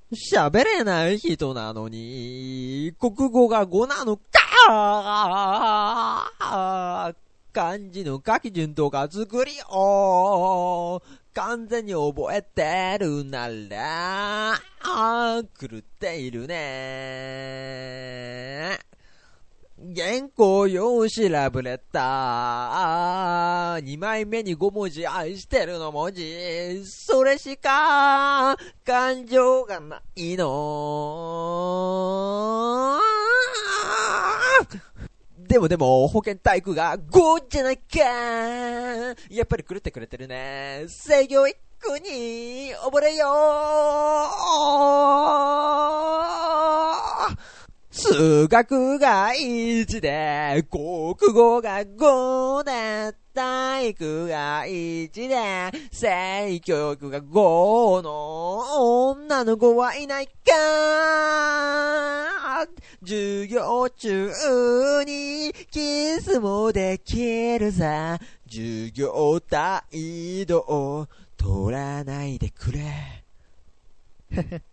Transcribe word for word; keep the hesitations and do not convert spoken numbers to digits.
喋れない人なのに、国語がごなのか漢字の書き順とか作りを完全に覚えてるなら、狂っているね。原稿用紙ラブレター。二枚目にご文字愛してるの文字。それしか感情がないの。でもでも保健体育がごじゃないか。やっぱり狂ってくれてるね。制御一句に溺れよう。数学がいちで、国語がごで、体育がいちで、性教育がごの女の子はいないか。授業中にキスもできるさ。授業態度を取らないでくれ。